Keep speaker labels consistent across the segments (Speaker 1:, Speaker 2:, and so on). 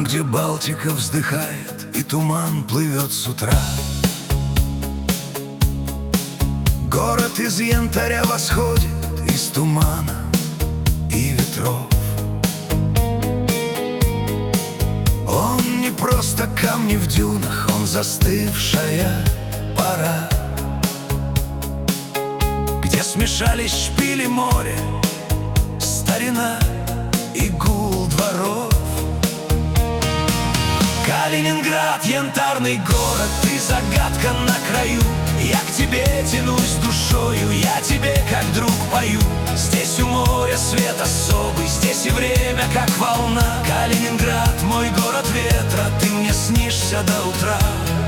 Speaker 1: где Балтика вздыхает и туман плывет с утра. Город из янтаря восходит из тумана и ветров. Он не просто камни в дюнах, он застывшая пора, где смешались шпили моря, старина и гул дворов. Калининград, янтарный город, ты загадка на краю. Я к тебе тянусь душою, я тебе как друг пою. Здесь у моря свет особый, здесь и время как волна. Калининград, мой город ветра, ты мне снишься до утра.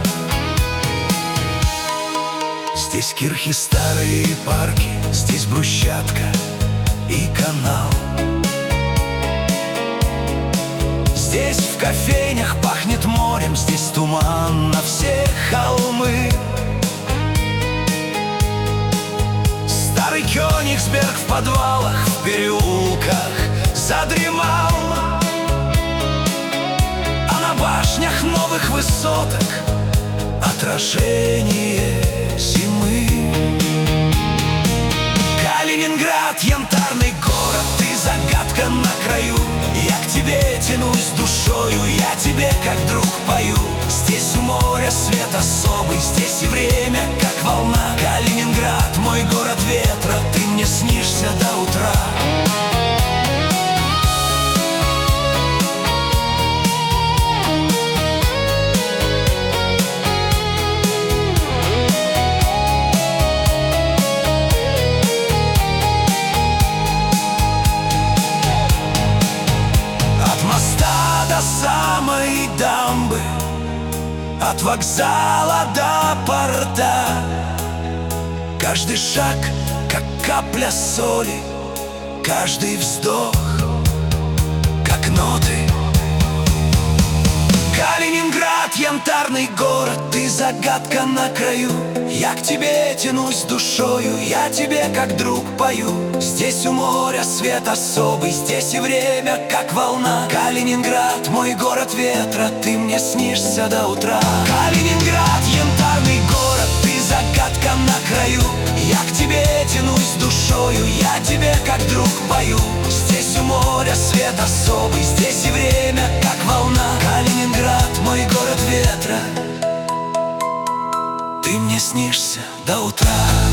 Speaker 1: Здесь кирхи старые и парки, здесь брусчатка и канал. Здесь в кофейнях пахнет морем, здесь туман на все холмы. Старый Кёнигсберг в подвалах, в переулках задремал, а на башнях новых высоток отражение зимы. Калининград, янтарный город, ты загадка на краю. Я к тебе тянусь душою, я тебе как друг пою. Здесь у моря свет особый, здесь и время как волна. Калининград, мой город ветра, ты мне снишься до утра. До самой дамбы, от вокзала до порта, каждый шаг, как капля соли, каждый вздох, как ноты. Калининград, янтарный город, ты загадка на краю. Я к тебе тянусь душою, я тебе как друг пою. Здесь у моря свет особый, здесь и время как волна. Калининград, мой город ветра, ты мне снишься до утра. Калининград, янтарный город, ты загадка на краю. Я к тебе тянусь душою, я тебе как друг пою. Здесь у моря свет особый, здесь и время как волна. Калининград, мой город ветра, ты мне снишься до утра.